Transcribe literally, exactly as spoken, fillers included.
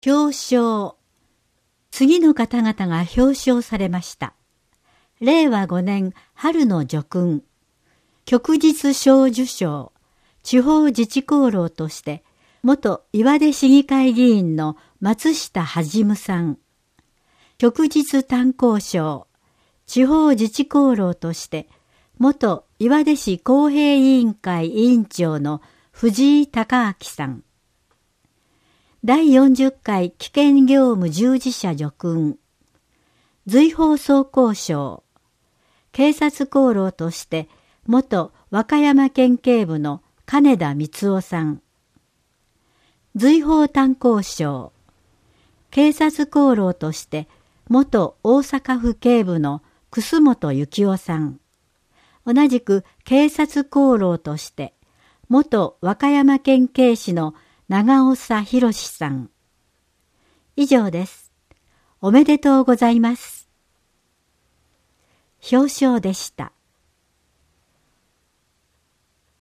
表彰。次の方々が表彰されました。れいわごねん春の叙勲。旭日小綬章、地方自治功労として、元岩出市議会議員の松下一さん。旭日炭鉱賞、地方自治功労として、元岩出市公平委員会委員長の藤井孝明さん。だいよんじゅっかい危険業務従事者叙勲。随放走行賞、警察功労として、元和歌山県警部の金田光夫さん。随放炭鉱賞、警察功労として、元大阪府警部の楠本幸夫さん。同じく警察功労として、元和歌山県警視の長長博さん。以上です。おめでとうございます。表彰でした。